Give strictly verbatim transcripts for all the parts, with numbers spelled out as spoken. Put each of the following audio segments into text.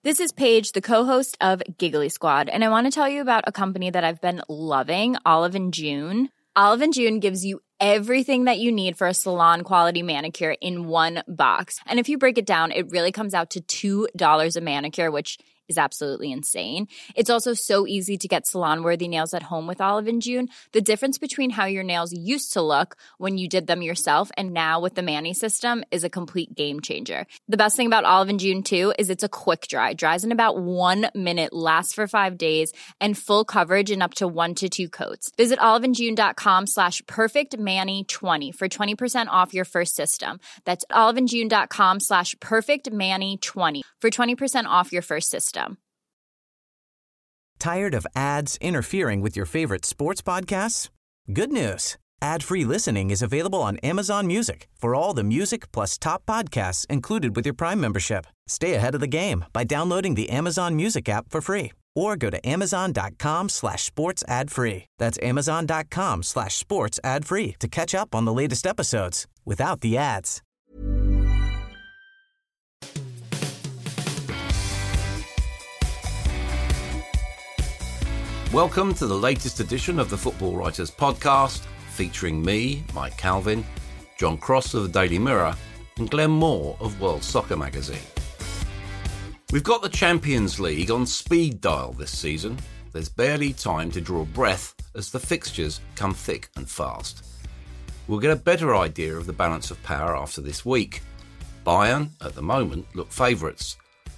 This is Paige, the co-host of Giggly Squad, and I want to tell you about a company that I've been loving, Olive and June. Olive and June gives you everything that you need for a salon-quality manicure in one box. And if you break it down, it really comes out to two dollars a manicure, which is absolutely insane. It's also so easy to get salon-worthy nails at home with Olive and June. The difference between how your nails used to look when you did them yourself and now with the Mani system is a complete game changer. The best thing about Olive and June, too, is it's a quick dry. Dries in about one minute, lasts for five days, and full coverage in up to one to two coats. Visit oliveandjune.com slash perfectmani20 for twenty percent off your first system. That's oliveandjune.com slash perfectmani20 for twenty percent off your first system. Tired of ads interfering with your favorite sports podcasts? Good news. Ad-free listening is available on Amazon Music for all the music plus top podcasts included with your Prime membership. Stay ahead of the game by downloading the Amazon Music app for free or go to amazon.com slash sports ad free. That's amazon.com slash sports ad free to catch up on the latest episodes without the ads. Welcome to the latest edition of the Football Writers Podcast, featuring me, Mike Calvin, John Cross of the Daily Mirror, and Glenn Moore of World Soccer Magazine. We've got the Champions League on speed dial this season. There's barely time to draw breath as the fixtures come thick and fast. We'll get a better idea of the balance of power after this week. Bayern, at the moment, look favourites.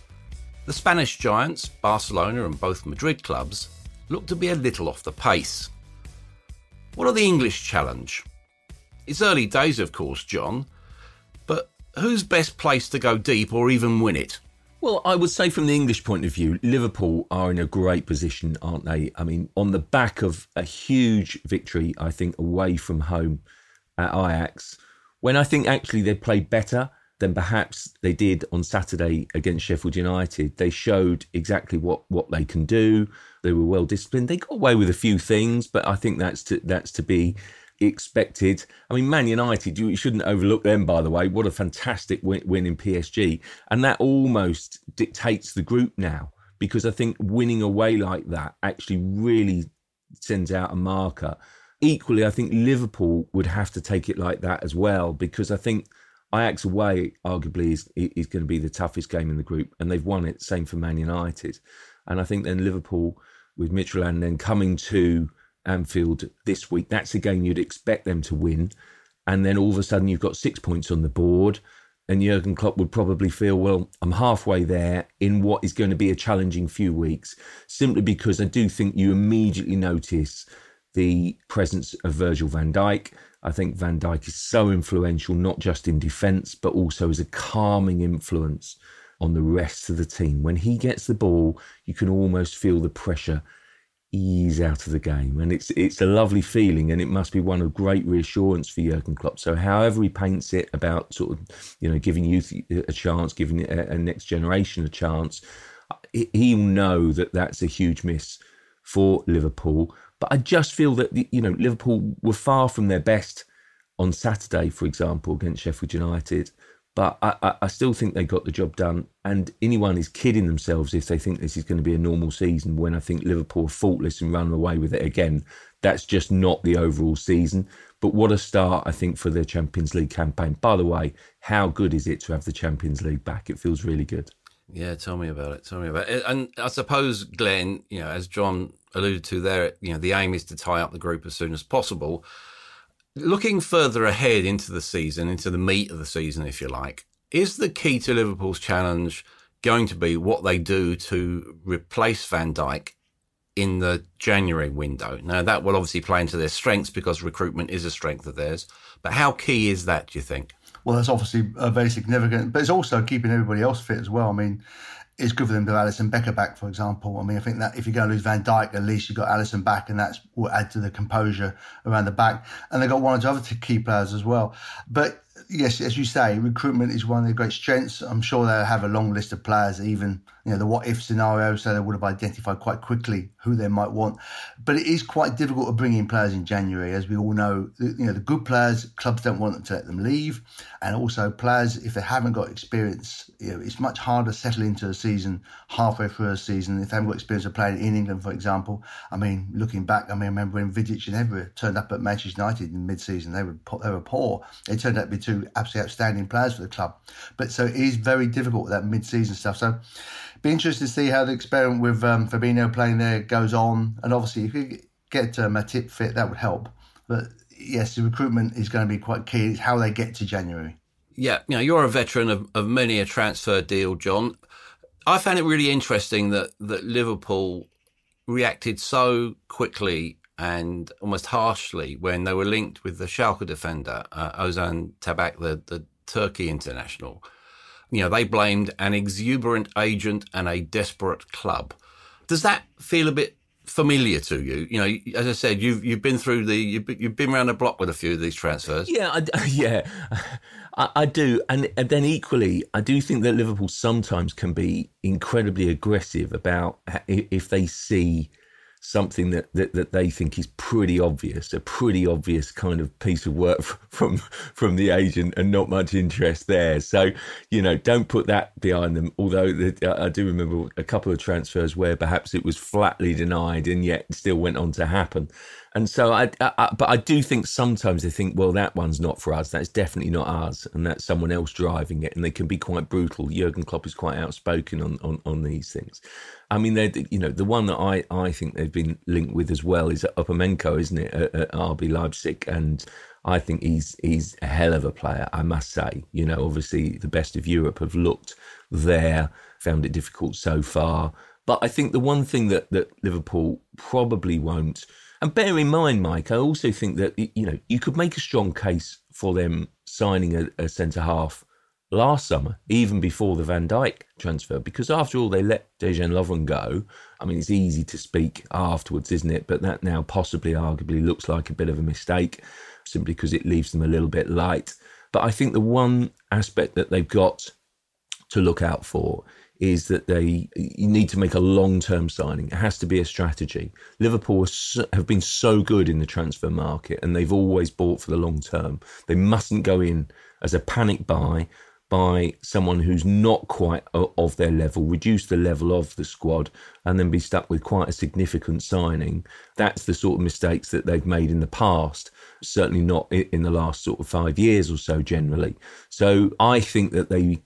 The Spanish giants, Barcelona and both Madrid clubs, look to be a little off the pace. What are the English challenge? It's early days, of course, John, but who's best placed to go deep or even win it? Well, I would say from the English point of view, Liverpool are in a great position, aren't they? I mean, on the back of a huge victory, I think, away from home at Ajax, when I think actually they played better than perhaps they did on Saturday against Sheffield United. They showed exactly what, what they can do. They were well disciplined. They got away with a few things, but I think that's to, that's to be expected. I mean, Man United, you shouldn't overlook them, by the way. What a fantastic win, win in P S G. And that almost dictates the group now, because I think winning away like that actually really sends out a marker. Equally, I think Liverpool would have to take it like that as well, because I think Ajax away arguably is, is going to be the toughest game in the group, and they've won it. Same for Man United. And I think then Liverpool with Midtjylland then coming to Anfield this week, that's a game you'd expect them to win. And then all of a sudden you've got six points on the board, and Jurgen Klopp would probably feel, well, I'm halfway there in what is going to be a challenging few weeks, simply because I do think you immediately notice the presence of Virgil van Dijk. I think Van Dijk is so influential, not just in defence, but also as a calming influence on the rest of the team. When he gets the ball, you can almost feel the pressure ease out of the game. And it's it's a lovely feeling, and it must be one of great reassurance for Jurgen Klopp. So however he paints it about sort of, you know, giving youth a chance, giving a, a next generation a chance, he'll know that that's a huge miss for Liverpool. But I just feel that, you know, Liverpool were far from their best on Saturday, for example, against Sheffield United. But I, I still think they got the job done. And anyone is kidding themselves if they think this is going to be a normal season, when I think Liverpool are faultless and run away with it again. That's just not the overall season. But what a start, I think, for their Champions League campaign. By the way, how good is it to have the Champions League back? It feels really good. Yeah, tell me about it. Tell me about it. And I suppose, Glenn, you know, as John alluded to there, you know, the aim is to tie up the group as soon as possible. Looking further ahead into the season, into the meat of the season, if you like, is the key to Liverpool's challenge going to be what they do to replace Van Dijk in the January window? Now, that will obviously play into their strengths because recruitment is a strength of theirs. But how key is that, do you think? Well, that's obviously uh, very significant, but it's also keeping everybody else fit as well. I mean, it's good for them to have Alisson Becker back, for example. I mean, I think that if you're going to lose Van Dijk, at least you've got Alisson back, and that's will add to the composure around the back. And they've got one or two other key players as well. But yes, as you say, recruitment is one of their great strengths. I'm sure they'll have a long list of players, even you know, the what-if scenario, so they would have identified quite quickly who they might want. But it is quite difficult to bring in players in January. As we all know, you know, the good players, clubs don't want to let them leave. And also players, if they haven't got experience, you know, it's much harder to settle into a season halfway through a season. If they haven't got experience of playing in England, for example, I mean, looking back, I mean, I remember when Vidic and Evra turned up at Manchester United in mid-season, they were, they were poor. They turned out to be two absolutely outstanding players for the club. But so it is very difficult with that mid-season stuff. So be interested to see how the experiment with um, Fabinho playing there goes on. And obviously, if you get uh, Matip fit, that would help. But yes, the recruitment is going to be quite key. It's how they get to January. Yeah, you know, you're a veteran of, of many a transfer deal, John. I found it really interesting that, that Liverpool reacted so quickly and almost harshly when they were linked with the Schalke defender, uh, Ozan Tabak, the, the Turkey international. You know, they blamed an exuberant agent and a desperate club. Does that feel a bit familiar to you? You know, as I said, you've you've been through the you've been, you've been around the block with a few of these transfers. Yeah, I, yeah, I, I do, and, and then equally, I do think that Liverpool sometimes can be incredibly aggressive about if they see something that, that, that they think is pretty obvious, a pretty obvious kind of piece of work from from the agent and not much interest there. So, you know, don't put that behind them. Although the, I do remember a couple of transfers where perhaps it was flatly denied and yet still went on to happen. And so, I, I, but I do think sometimes they think, well, that one's not for us. That's definitely not ours. And that's someone else driving it. And they can be quite brutal. Jurgen Klopp is quite outspoken on, on, on these things. I mean, they're, you know, the one that I, I think they've been linked with as well is Upamenko, isn't it, at, at R B Leipzig? And I think he's he's a hell of a player, I must say. You know, obviously the best of Europe have looked there, found it difficult so far. But I think the one thing that, that Liverpool probably won't, and bear in mind, Mike, I also think that, you know, you could make a strong case for them signing a, a centre-half last summer, even before the Van Dijk transfer, because after all, they let Dejan Lovren go. I mean, it's easy to speak afterwards, isn't it? But that now possibly, arguably, looks like a bit of a mistake, simply because it leaves them a little bit light. But I think the one aspect that they've got to look out for is that they you need to make a long-term signing. It has to be a strategy. Liverpool have been so good in the transfer market and they've always bought for the long term. They mustn't go in as a panic buy by someone who's not quite of their level, reduce the level of the squad and then be stuck with quite a significant signing. That's the sort of mistakes that they've made in the past, certainly not in the last sort of five years or so generally. So I think that they...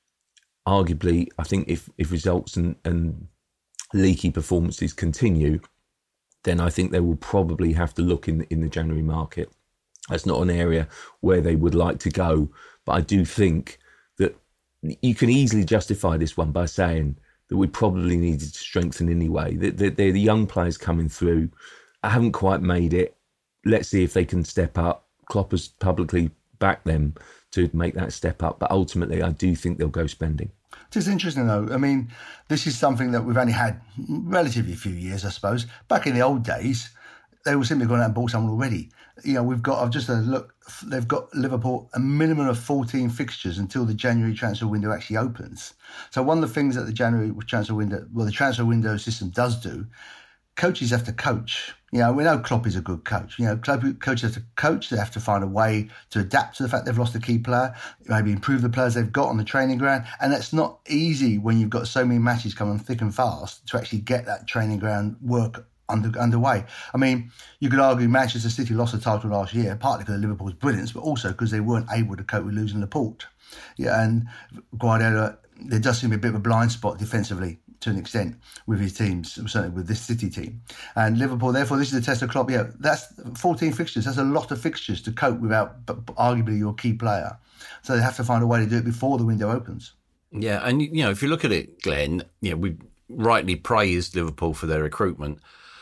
Arguably, I think if, if results and, and leaky performances continue, then I think they will probably have to look in, in the January market. That's not an area where they would like to go. But I do think that you can easily justify this one by saying that we probably needed to strengthen anyway. They're, they're the young players coming through. I haven't quite made it. Let's see if they can step up. Klopp has publicly backed them to make that step up. But ultimately, I do think they'll go spending. It's interesting, though. I mean, this is something that we've only had relatively a few years, I suppose. Back in the old days, they were simply gone out and bought someone already. You know, we've got, I've just had a look, they've got Liverpool a minimum of fourteen fixtures until the January transfer window actually opens. So one of the things that the January transfer window, well, the transfer window system does do, coaches have to coach. You know, we know Klopp is a good coach. You know, coaches have to coach. They have to find a way to adapt to the fact they've lost a key player, maybe improve the players they've got on the training ground. And that's not easy when you've got so many matches coming thick and fast to actually get that training ground work under, underway. I mean, you could argue Manchester City lost the title last year, partly because of Liverpool's brilliance, but also because they weren't able to cope with losing Laporte. Yeah, and Guardiola, there does seem to be a bit of a blind spot defensively to an extent with his teams, certainly with this City team. And Liverpool, therefore, this is the test of Klopp. Yeah, that's fourteen fixtures. That's a lot of fixtures to cope without arguably your key player. So they have to find a way to do it before the window opens. Yeah, and, you know, if you look at it, Glenn, you know, we rightly praised Liverpool for their recruitment.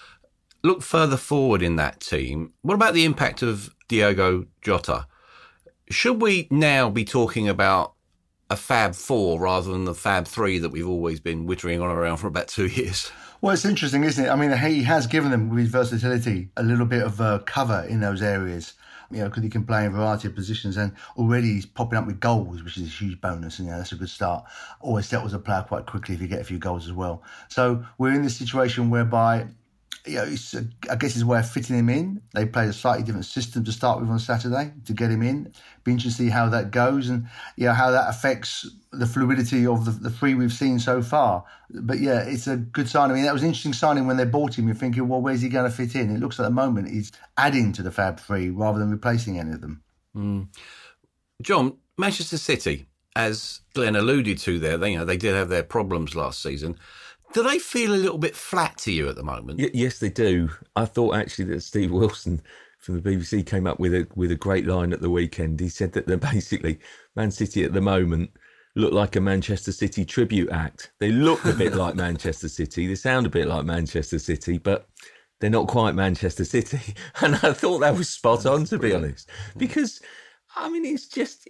Look further forward in that team. What about the impact of Diogo Jota? Should we now be talking about a Fab Four rather than the Fab Three that we've always been wittering on around for about two years. Well, it's interesting, isn't it? I mean, he has given them, with his versatility, a little bit of uh, cover in those areas, you know, because he can play in a variety of positions, and already he's popping up with goals, which is a huge bonus, and you know, that's a good start. Always settles a player quite quickly if you get a few goals as well. So we're in this situation whereby, you know, it's, uh, I guess it's a way of fitting him in. They played a slightly different system to start with on Saturday to get him in. Be interesting to see how that goes and, you know, how that affects the fluidity of the, the three we've seen so far. But yeah, it's a good sign. I mean, that was an interesting signing when they bought him. You're thinking, well, where's he going to fit in? It looks like at the moment he's adding to the Fab Three rather than replacing any of them. Mm. John, Manchester City, as Glenn alluded to there, they, you know, they did have their problems last season. Do they feel a little bit flat to you at the moment? Y- yes, they do. I thought actually that Steve Wilson from the B B C came up with a with a great line at the weekend. He said that they're basically Man City at the moment look like a Manchester City tribute act. They look a bit like Manchester City. They sound a bit like Manchester City, but they're not quite Manchester City. And I thought that was spot on, to be honest, because I mean it's just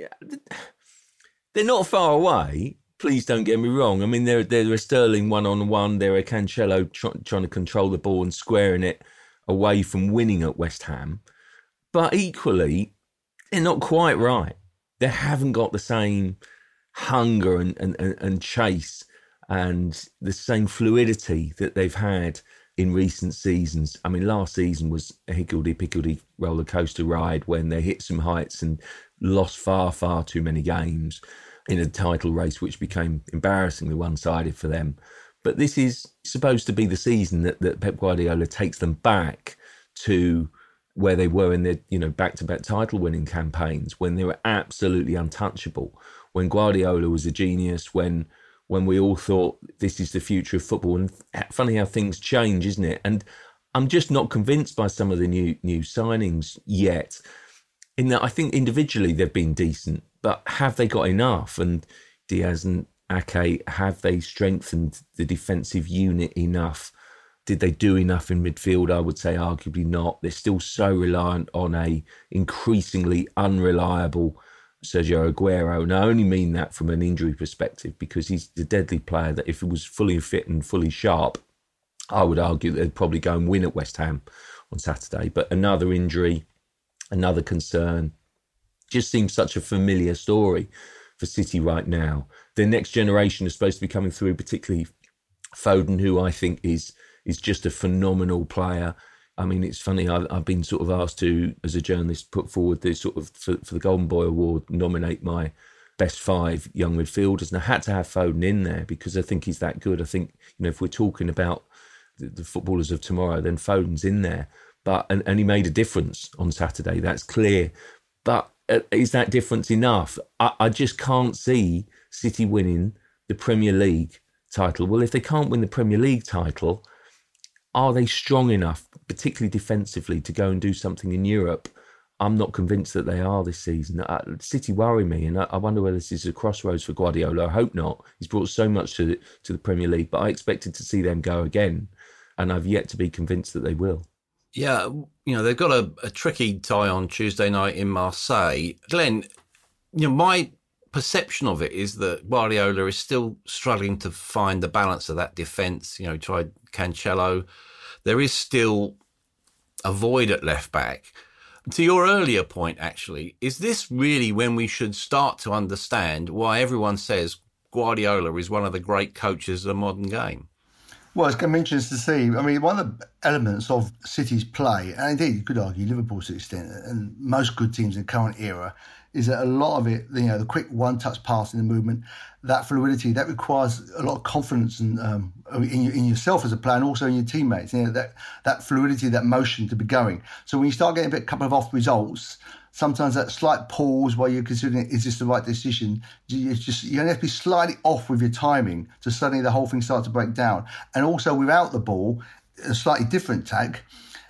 they're not far away. Please don't get me wrong. I mean, they're, they're a Sterling one-on-one. They're a Cancelo tr- trying to control the ball and squaring it away from winning at West Ham. But equally, they're not quite right. They haven't got the same hunger and, and, and chase and the same fluidity that they've had in recent seasons. I mean, last season was a higgledy-piggledy roller coaster ride when they hit some heights and lost far, far too many games in a title race, which became embarrassingly one-sided for them. But this is supposed to be the season that, that Pep Guardiola takes them back to where they were in their, you know, back-to-back title-winning campaigns, when they were absolutely untouchable, when Guardiola was a genius, when when we all thought this is the future of football. And funny how things change, isn't it? And I'm just not convinced by some of the new new signings yet. In that, I think individually they've been decent, but have they got enough? And Diaz and Ake, have they strengthened the defensive unit enough? Did they do enough in midfield? I would say arguably not. They're still so reliant on a increasingly unreliable Sergio Aguero. And I only mean that from an injury perspective, because he's the deadly player that if he was fully fit and fully sharp, I would argue that they'd probably go and win at West Ham on Saturday. But another injury, another concern. Just seems such a familiar story for City right now. Their next generation is supposed to be coming through, particularly Foden, who I think is is just a phenomenal player. I mean, it's funny, I've, I've been sort of asked to, as a journalist, put forward this sort of, for, for the Golden Boy Award, nominate my best five young midfielders. And I had to have Foden in there because I think he's that good. I think, you know, if we're talking about the, the footballers of tomorrow, then Foden's in there. But and, and he made a difference on Saturday, that's clear. But uh, is that difference enough? I, I just can't see City winning the Premier League title. Well, if they can't win the Premier League title, are they strong enough, particularly defensively, to go and do something in Europe? I'm not convinced that they are this season. Uh, City worry me, and I, I wonder whether this is a crossroads for Guardiola. I hope not. He's brought so much to the, to the Premier League, but I expected to see them go again, and I've yet to be convinced that they will. Yeah, you know, they've got a, a tricky tie on Tuesday night in Marseille. Glenn, you know, my perception of it is that Guardiola is still struggling to find the balance of that defence. You know, he tried Cancelo. There is still a void at left back. To your earlier point, actually, is this really when we should start to understand why everyone says Guardiola is one of the great coaches of the modern game? Well, it's going to be interesting to see. I mean, one of the elements of City's play, and indeed you could argue Liverpool's extent, and most good teams in the current era, is that a lot of it, you know, the quick one-touch pass in the movement, that fluidity, that requires a lot of confidence and um, in, in yourself as a player and also in your teammates. You know, that that fluidity, that motion to be going. So when you start getting a bit, couple of off results, sometimes that slight pause while you're considering, is this the right decision? You just you only have to be slightly off with your timing to suddenly the whole thing starts to break down. And also without the ball, a slightly different tack,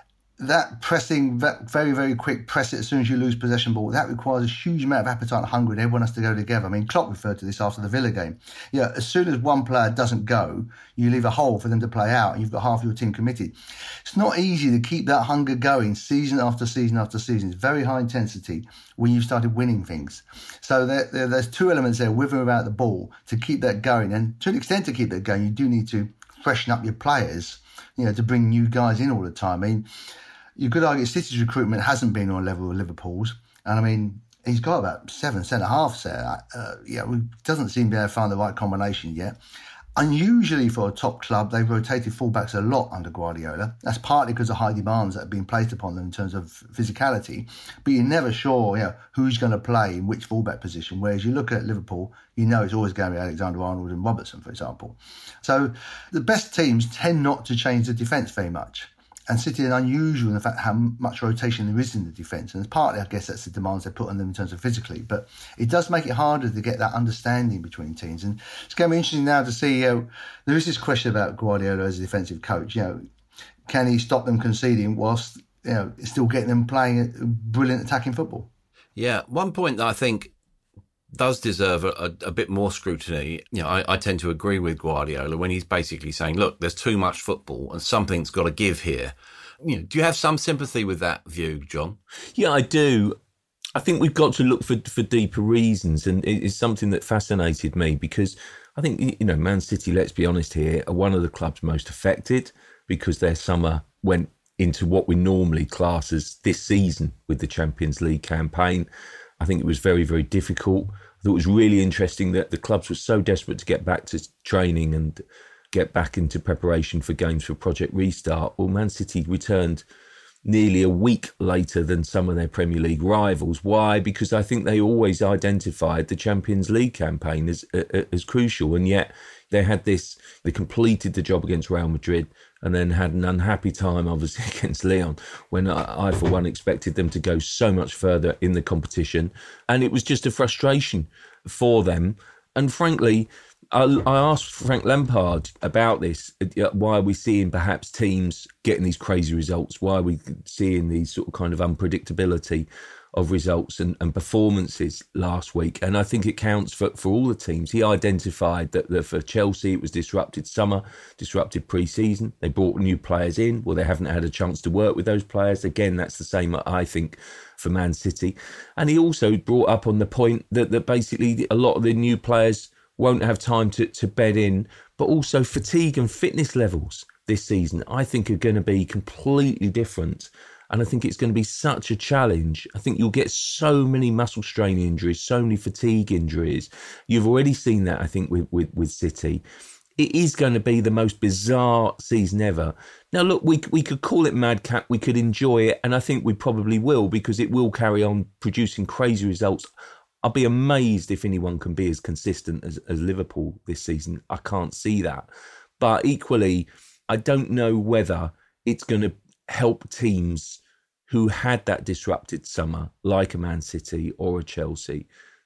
that pressing, that very, very quick press it as soon as you lose possession ball, that requires a huge amount of appetite and hunger, and everyone has to go together. I mean, Klopp referred to this after the Villa game. Yeah, as soon as one player doesn't go, you leave a hole for them to play out, and you've got half your team committed. It's not easy to keep that hunger going season after season after season. It's very high intensity when you've started winning things. So there, there, there's two elements there, with and without the ball, to keep that going. And to an extent to keep that going, you do need to freshen up your players, you know, to bring new guys in all the time. I mean, you could argue City's recruitment hasn't been on a level with Liverpool's. And I mean, he's got about seven centre-halves there. Uh, yeah, he doesn't seem to be able to find the right combination yet. Unusually for a top club, they've rotated fullbacks a lot under Guardiola. That's partly because of high demands that have been placed upon them in terms of physicality. But you're never sure, you know, who's going to play in which fullback position. Whereas you look at Liverpool, you know it's always going to be Alexander-Arnold and Robertson, for example. So the best teams tend not to change the defence very much. And City are unusual in the fact how much rotation there is in the defence. And partly, I guess, that's the demands they put on them in terms of physically. But it does make it harder to get that understanding between teams. And it's going to be interesting now to see, you know, there is this question about Guardiola as a defensive coach. You know, can he stop them conceding whilst, you know, still getting them playing brilliant attacking football? Yeah, one point that I think does deserve a, a, a bit more scrutiny. You know, I, I tend to agree with Guardiola when he's basically saying, look, there's too much football and something's got to give here. You know, do you have some sympathy with that view, John? Yeah, I do. I think we've got to look for, for deeper reasons, and it's something that fascinated me because I think, you know, Man City, let's be honest here, are one of the clubs most affected because their summer went into what we normally class as this season with the Champions League campaign. I think it was very, very difficult. I thought it was really interesting that the clubs were so desperate to get back to training and get back into preparation for games for Project Restart. Well, Man City returned nearly a week later than some of their Premier League rivals. Why? Because I think they always identified the Champions League campaign as as crucial, and yet they had this, they completed the job against Real Madrid and then had an unhappy time, obviously, against Lyon, when I, I, for one, expected them to go so much further in the competition. And it was just a frustration for them. And frankly, I, I asked Frank Lampard about this. Why are we seeing perhaps teams getting these crazy results? Why are we seeing these sort of kind of unpredictability of results and, and performances last week? And I think it counts for, for all the teams. He identified that, that for Chelsea, it was disrupted summer, disrupted pre-season. They brought new players in. Well, they haven't had a chance to work with those players. Again, that's the same, I think, for Man City. And he also brought up on the point that, that basically a lot of the new players won't have time to, to bed in, but also fatigue and fitness levels this season, I think, are going to be completely different. And I think it's going to be such a challenge. I think you'll get so many muscle strain injuries, so many fatigue injuries. You've already seen that, I think, with, with, with City. It is going to be the most bizarre season ever. Now, look, we we could call it madcap. We could enjoy it. And I think we probably will, because it will carry on producing crazy results. I'll be amazed if anyone can be as consistent as, as Liverpool this season. I can't see that. But equally, I don't know whether it's going to help teams who had that disrupted summer, like a Man City or a Chelsea,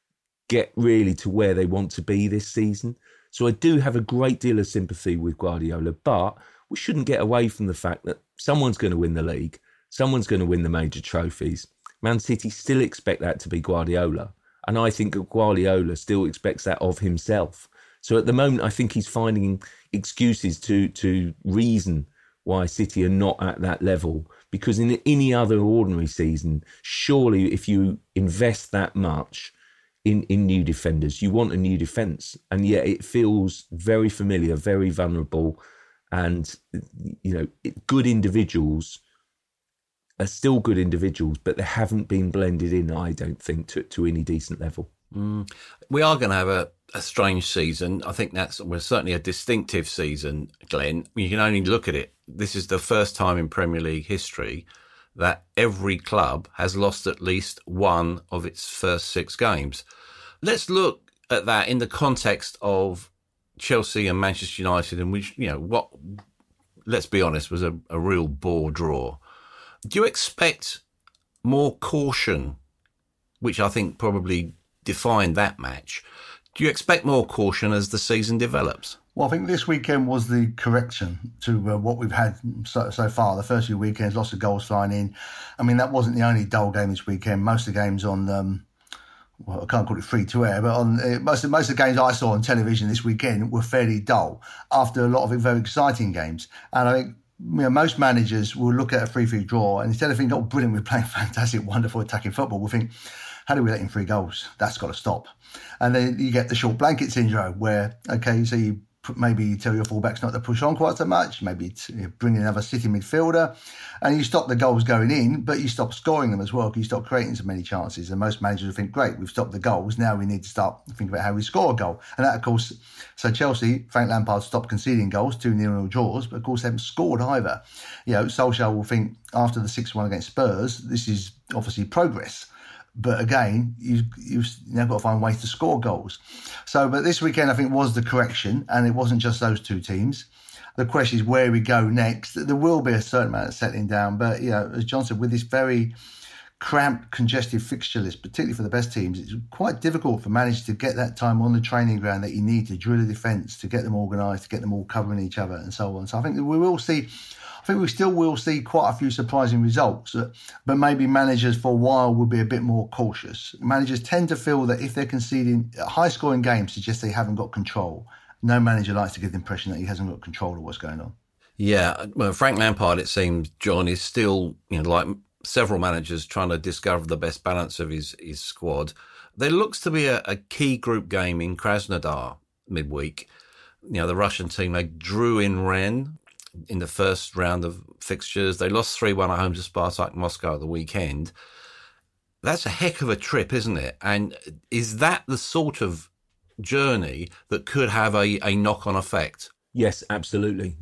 get really to where they want to be this season. So I do have a great deal of sympathy with Guardiola, but we shouldn't get away from the fact that someone's going to win the league, someone's going to win the major trophies. Man City still expect that to be Guardiola, and I think Guardiola still expects that of himself. So at the moment, I think he's finding excuses to to reason why City are not at that level. Because in any other ordinary season, surely if you invest that much in, in new defenders, you want a new defence. And yet it feels very familiar, very vulnerable. And, you know, good individuals are still good individuals, but they haven't been blended in, I don't think, to, to any decent level. Mm. We are going to have a, a strange season. I think that's well, certainly a distinctive season, Glenn. You can only look at it. This is the first time in Premier League history that every club has lost at least one of its first six games. Let's look at that in the context of Chelsea and Manchester United, in which, you know, what, let's be honest, was a, a real bore draw. Do you expect more caution, which I think probably defined that match? Do you expect more caution as the season develops? Well, I think this weekend was the correction to uh, what we've had so, so far. The first few weekends, lots of goals flying in. I mean, that wasn't the only dull game this weekend. Most of the games on, um, well, I can't call it free to air, but on uh, most of most of the games I saw on television this weekend were fairly dull after a lot of very exciting games. And I think you know, most managers will look at a three three draw and instead of thinking, oh, brilliant, we're playing fantastic, wonderful attacking football, we'll think, how do we let in three goals? That's got to stop. And then you get the short blanket syndrome where, okay, so you maybe you tell your fullbacks not to push on quite so much, maybe you bring in another sitting midfielder, and you stop the goals going in, but you stop scoring them as well because you stop creating so many chances. And most managers will think, great, we've stopped the goals, now we need to start thinking about how we score a goal. And that, of course, so Chelsea, Frank Lampard stopped conceding goals, two nil draws, but of course they haven't scored either. You know, Solskjaer will think after the six one against Spurs, this is obviously progress. But again, you, you've now got to find ways to score goals. So, but this weekend, I think, was the correction, and it wasn't just those two teams. The question is where we go next. There will be a certain amount of settling down, but, you know, as John said, with this very cramped, congested fixture list, particularly for the best teams, it's quite difficult for managers to get that time on the training ground that you need to drill a defence, to get them organised, to get them all covering each other and so on. So I think that we will see... I think we still will see quite a few surprising results, but maybe managers for a while will be a bit more cautious. Managers tend to feel that if they're conceding high-scoring games, suggest they haven't got control. No manager likes to give the impression that he hasn't got control of what's going on. Yeah, well, Frank Lampard, it seems, John, is still, you know, like several managers, trying to discover the best balance of his, his squad. There looks to be a, a key group game in Krasnodar midweek. You know, the Russian team, they drew in Rennes in the first round of fixtures. They lost three one at home to Spartak Moscow at the weekend. That's a heck of a trip, isn't it? And is that the sort of journey that could have a, a knock-on effect? Yes, absolutely.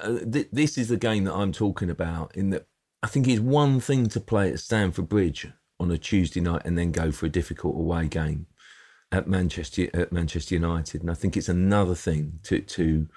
This is the game that I'm talking about, in that I think it's one thing to play at Stamford Bridge on a Tuesday night and then go for a difficult away game at Manchester at Manchester United. And I think it's another thing to to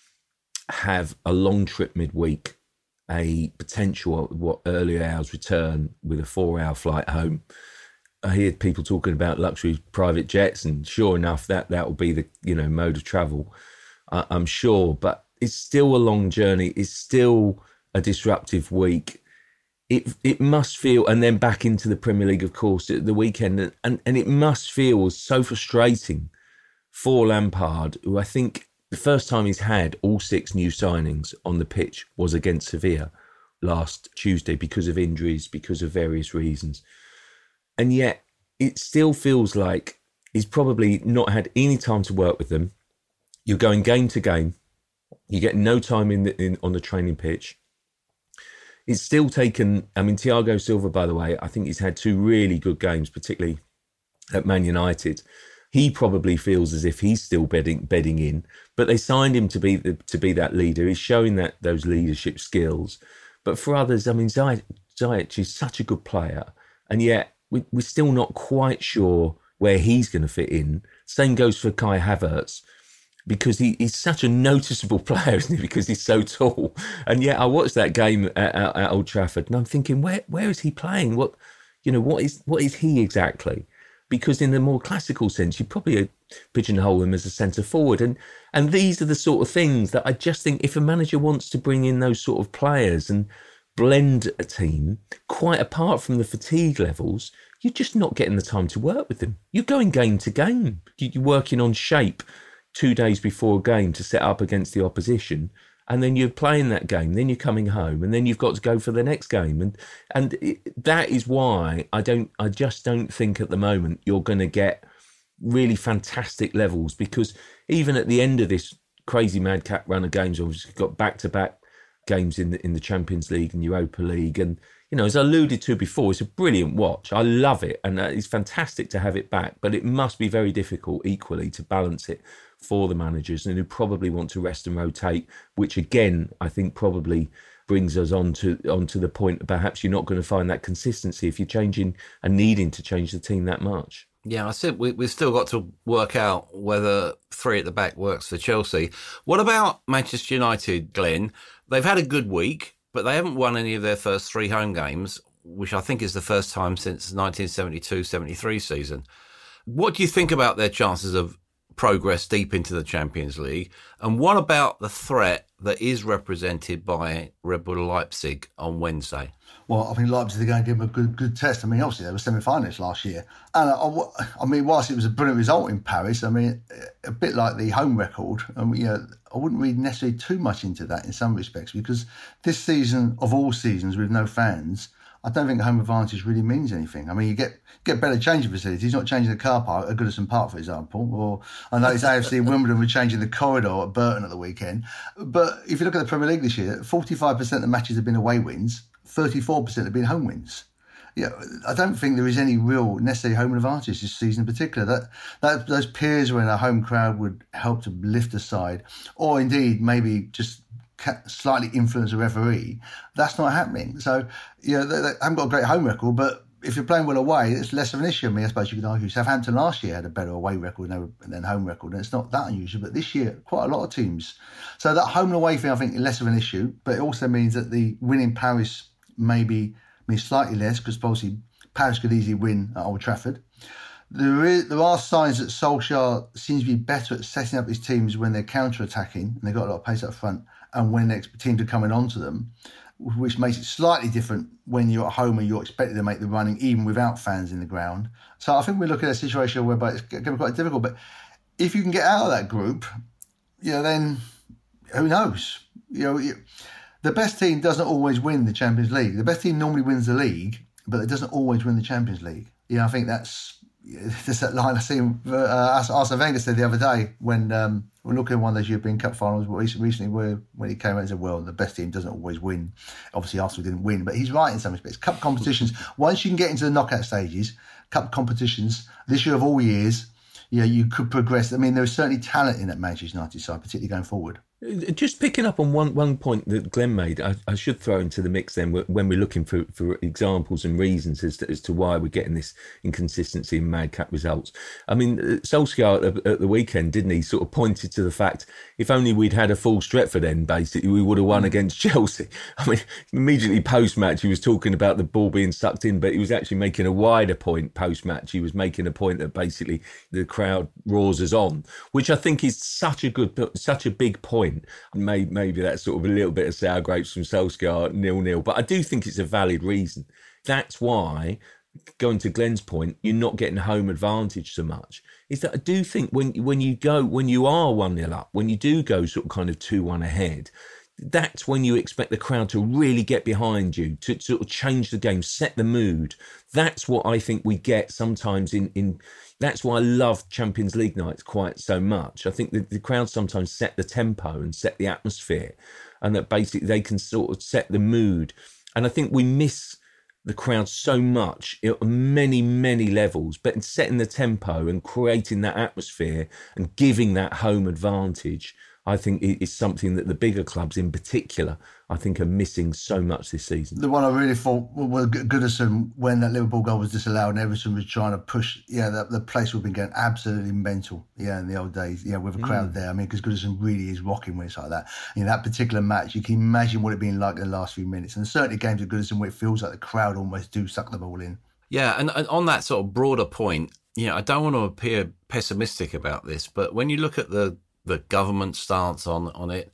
have a long trip midweek, a potential what early hours return with a four-hour flight home. I hear people talking about luxury private jets, and sure enough, that that will be the you know mode of travel. Uh, I'm sure, but it's still a long journey. It's still a disruptive week. It it must feel, and then back into the Premier League, of course, at the weekend, and and it must feel so frustrating for Lampard, who I think the first time he's had all six new signings on the pitch was against Sevilla last Tuesday because of injuries, because of various reasons. And yet it still feels like he's probably not had any time to work with them. You're going game to game. You get no time in, the, in on the training pitch. It's still taken, I mean, Thiago Silva, by the way, I think he's had two really good games, particularly at Man United. He probably feels as if he's still bedding bedding in, but they signed him to be the, to be that leader. He's showing that those leadership skills. But for others, I mean, Ziyech, Ziyech is such a good player, and yet we, we're still not quite sure where he's going to fit in. Same goes for Kai Havertz, because he, he's such a noticeable player, isn't he? Because he's so tall. And yet I watched that game at, at, at Old Trafford, and I'm thinking, where where is he playing? What you know, what is what is he exactly? Because in the more classical sense, you probably pigeonhole him as a centre forward. And and these are the sort of things that I just think if a manager wants to bring in those sort of players and blend a team, quite apart from the fatigue levels, you're just not getting the time to work with them. You're going game to game. You're working on shape two days before a game to set up against the opposition. And then you're playing that game, then you're coming home, and then you've got to go for the next game. And and it, that is why I don't, I just don't think at the moment you're going to get really fantastic levels, because even at the end of this crazy madcap run of games, obviously got back-to-back games in the, in the Champions League and Europa League. And, you know, as I alluded to before, it's a brilliant watch. I love it. And it's fantastic to have it back, but it must be very difficult equally to balance it for the managers, and who probably want to rest and rotate, which again, I think probably brings us on to, on to the point that perhaps you're not going to find that consistency if you're changing and needing to change the team that much. Yeah, I said we, we've still got to work out whether three at the back works for Chelsea. What about Manchester United, Glenn? They've had a good week, but they haven't won any of their first three home games, which I think is the first time since nineteen seventy-two seventy-three season. What do you think about their chances of progress deep into the Champions League? And what about the threat that is represented by Red Bull Leipzig on Wednesday? Well, I think Leipzig are going to give them a good good test. I mean, obviously, they were semi-finalists last year. And I, I mean, whilst it was a brilliant result in Paris, I mean, a bit like the home record, um, you know, I wouldn't read necessarily too much into that in some respects, because this season, of all seasons with no fans, I don't think home advantage really means anything. I mean, you get get better changing facilities, not changing the car park at Goodison Park, for example. Or I noticed A F C Wimbledon were changing the corridor at Burton at the weekend. But if you look at the Premier League this year, forty-five percent of the matches have been away wins, thirty-four percent have been home wins. Yeah, I don't think there is any real necessary home advantage this season in particular. That, that those periods when a home crowd would help to lift a side, or indeed maybe just slightly influence a referee, that's not happening. So, you know, they, they haven't got a great home record, but if you're playing well away, it's less of an issue. I mean, I suppose you could argue Southampton last year had a better away record than home record, and it's not that unusual. But this year, quite a lot of teams. So that home and away thing, I think, is less of an issue, but it also means that the win in Paris maybe means slightly less, because obviously Paris could easily win at Old Trafford. There is, there are signs that Solskjaer seems to be better at setting up his teams when they're counter-attacking, and they've got a lot of pace up front, and when their teams are coming onto them, which makes it slightly different when you're at home and you're expected to make the running even without fans in the ground. So I think we're looking at a situation whereby it's going to be quite difficult. But if you can get out of that group, you know, then who knows? You know, you, the best team doesn't always win the Champions League. The best team normally wins the league, but it doesn't always win the Champions League. You know, I think that's there's that line I see uh, Arsene Wenger said the other day when um, we're looking at one of those European Cup finals recently, where when he came out and said, well, the best team doesn't always win. Obviously, Arsenal didn't win, but he's right in some respects. Cup competitions, once you can get into the knockout stages, cup competitions, this year of all years, yeah, you could progress. I mean, there's certainly talent in that Manchester United side, particularly going forward. Just picking up on one, one point that Glenn made, I, I should throw into the mix then when we're looking for, for examples and reasons as to, as to why we're getting this inconsistency in madcap results. I mean, Solskjaer at the, at the weekend, didn't he, sort of pointed to the fact if only we'd had a full Stretford end, basically, we would have won against Chelsea. I mean, immediately post-match, he was talking about the ball being sucked in, but he was actually making a wider point post-match. He was making a point that basically the crowd roars us on, which I think is such a good, such a big point. Maybe, maybe that's sort of a little bit of sour grapes from Solskjaer, nil-nil. But I do think it's a valid reason. That's why, going to Glenn's point, you're not getting home advantage so much. Is that I do think when when you go, when you are one nil up, when you do go sort of kind of two one ahead, that's when you expect the crowd to really get behind you, to, to sort of change the game, set the mood. That's what I think we get sometimes in... in That's why I love Champions League nights quite so much. I think that the crowd sometimes set the tempo and set the atmosphere, and that basically they can sort of set the mood. And I think we miss the crowd so much at many, many levels, but in setting the tempo and creating that atmosphere and giving that home advantage, I think it is something that the bigger clubs in particular, I think, are missing so much this season. The one I really thought was Goodison, when that Liverpool goal was disallowed and Everton was trying to push, yeah, the, the place would have been going absolutely mental, yeah, in the old days, yeah, with a crowd mm. there. I mean, because Goodison really is rocking when it's like that. In that particular match, you can imagine what it been like in the last few minutes. And certainly games of Goodison where it feels like the crowd almost do suck the ball in. Yeah, and, and on that sort of broader point, you know, I don't want to appear pessimistic about this, but when you look at the the government stance on, on it,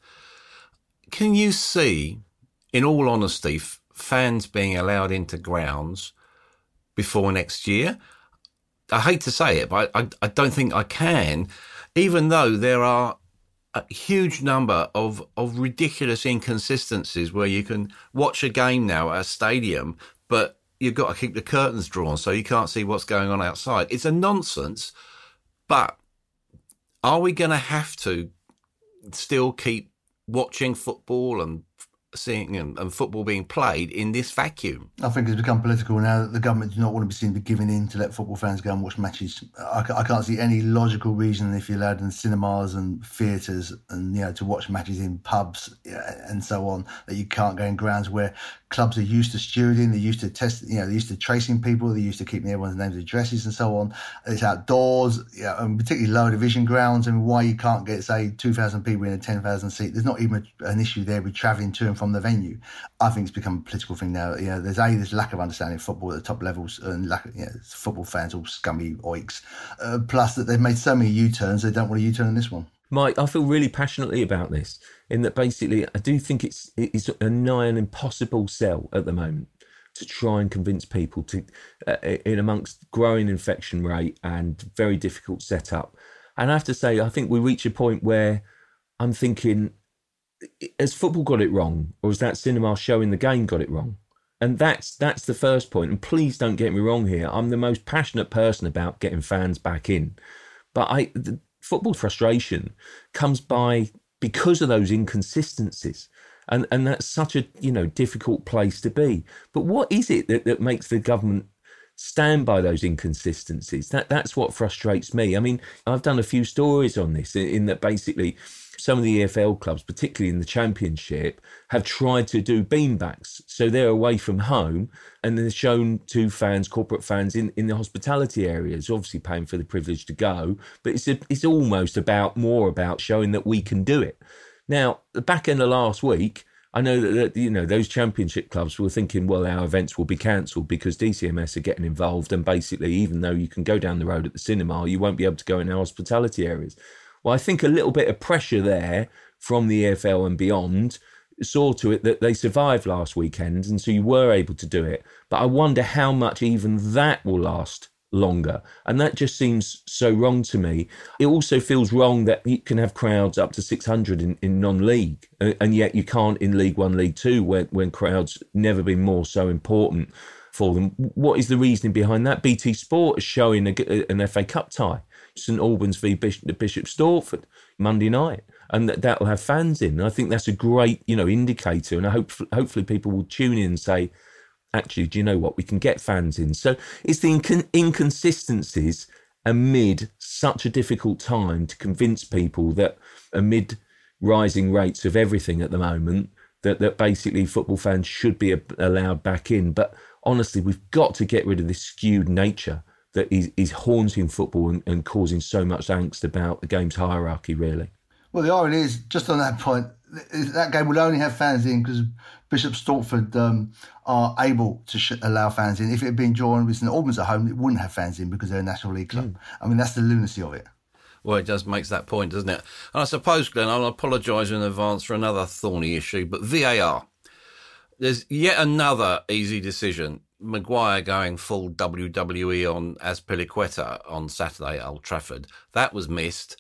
can you see, in all honesty, f- fans being allowed into grounds before next year? I hate to say it, but I, I don't think I can, even though there are a huge number of, of ridiculous inconsistencies where you can watch a game now at a stadium, but you've got to keep the curtains drawn so you can't see what's going on outside. It's a nonsense, but are we going to have to still keep watching football and seeing and, and football being played in this vacuum? I think it's become political now that the government do not want to be seen to be giving in to let football fans go and watch matches. I, I can't see any logical reason if you're allowed in cinemas and theatres and, you know, to watch matches in pubs and so on, that you can't go in grounds where clubs are used to stewarding, they're used to test, you know, they're used to tracing people, they're used to keeping everyone's names and addresses and so on. It's outdoors, you know, and particularly lower division grounds. I mean, why you can't get, say, two thousand people in a ten thousand seat, there's not even a, an issue there with travelling to and from the venue. I think it's become a political thing now. You know, there's a, there's lack of understanding of football at the top levels, and lack of, you know, football fans all scummy oiks. Uh, plus that they've made so many U-turns, they don't want a U-turn in this one. Mike, I feel really passionately about this, in that basically I do think it's it's a nigh an impossible sell at the moment to try and convince people to, uh, in amongst growing infection rate and very difficult setup. And I have to say, I think we reach a point where I'm thinking, has football got it wrong, or has that cinema showing the game got it wrong? And that's that's the first point. And please don't get me wrong here. I'm the most passionate person about getting fans back in, but I. The, Football frustration comes by because of those inconsistencies. And and that's such a, you know, difficult place to be. But what is it that, that makes the government stand by those inconsistencies? That That's what frustrates me. I mean, I've done a few stories on this in, in that basically some of the E F L clubs, particularly in the Championship, have tried to do beanbacks. So they're away from home and they're shown to fans, corporate fans in, in the hospitality areas, obviously paying for the privilege to go. But it's a, it's almost about more about showing that we can do it. Now, the back end of last week, I know that, that you know those Championship clubs were thinking, well, our events will be cancelled because D C M S are getting involved. And basically, even though you can go down the road at the cinema, you won't be able to go in our hospitality areas. Well, I think a little bit of pressure there from the E F L and beyond saw to it that they survived last weekend, and so you were able to do it. But I wonder how much even that will last longer. And that just seems so wrong to me. It also feels wrong that you can have crowds up to six hundred in, in non-league, and yet you can't in League One, League Two, when, when crowds never been more so important for them. What is the reasoning behind that? B T Sport is showing a, an F A Cup tie. St Albans v Bishop, Bishop Stortford Monday night, and that that will have fans in. And I think that's a great, you know, indicator. And I hope hopefully people will tune in and say, actually, do you know what? We can get fans in. So it's the inc- inconsistencies amid such a difficult time to convince people that amid rising rates of everything at the moment, that that basically football fans should be allowed back in. But honestly, we've got to get rid of this skewed nature that is, is haunting football and, and causing so much angst about the game's hierarchy, really. Well, the irony is, just on that point, that game will only have fans in because Bishop Stortford um, are able to sh- allow fans in. If it had been drawn with St Albans at home, it wouldn't have fans in because they're a National League club. Mm. I mean, that's the lunacy of it. Well, it just makes that point, doesn't it? And I suppose, Glenn, I'll apologise in advance for another thorny issue, but V A R. There's yet another easy decision. Maguire going full W W E on Azpilicueta on Saturday at Old Trafford. That was missed.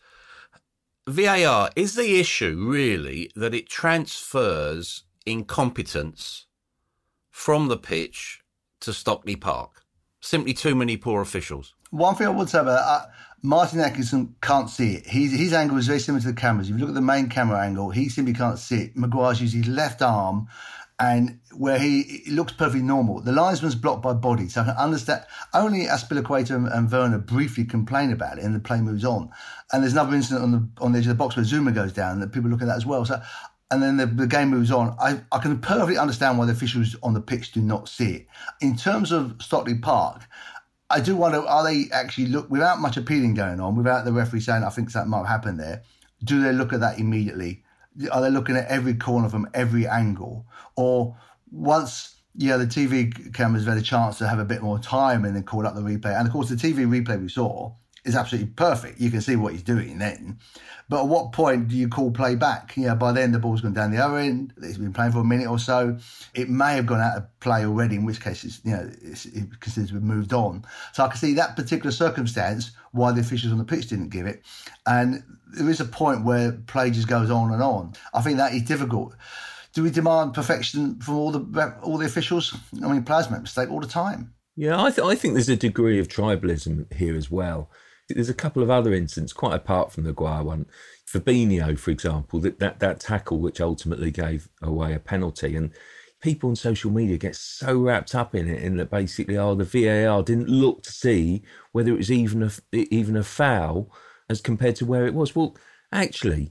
V A R, is the issue really that it transfers incompetence from the pitch to Stockley Park? Simply too many poor officials. One thing I would say about that, uh, Martin Atkinson can't see it. His, his angle is very similar to the cameras. If you look at the main camera angle, he simply can't see it. Maguire's using his left arm, and where he it looks perfectly normal. The linesman's blocked by body, so I can understand. Only Azpilicueta and, and Werner briefly complain about it, and the play moves on. And there's another incident on the on the edge of the box where Zuma goes down that people look at that as well. So, and then the, the game moves on. I, I can perfectly understand why the officials on the pitch do not see it. In terms of Stockley Park, I do wonder, are they actually look, without much appealing going on, without the referee saying, I think that might have happened there, do they look at that immediately? Are they looking at every corner from every angle? Or once, yeah, the T V cameras have had a chance to have a bit more time and then call up the replay. And of course, the T V replay we saw is absolutely perfect. You can see what he's doing then. But at what point do you call play back? You know, by then the ball's gone down the other end. It's been playing for a minute or so. It may have gone out of play already, in which case it's, you know, it's, it considers we've moved on. So I can see that particular circumstance why the officials on the pitch didn't give it. And there is a point where play just goes on and on. I think that is difficult. Do we demand perfection from all the all the officials? I mean, players make mistakes all the time. Yeah, I, th- I think there's a degree of tribalism here as well. There's a couple of other incidents, quite apart from the Maguire one. Fabinho, for example, that, that, that tackle which ultimately gave away a penalty. And people on social media get so wrapped up in it, in that basically, oh, the V A R didn't look to see whether it was even a, even a foul as compared to where it was. Well, actually,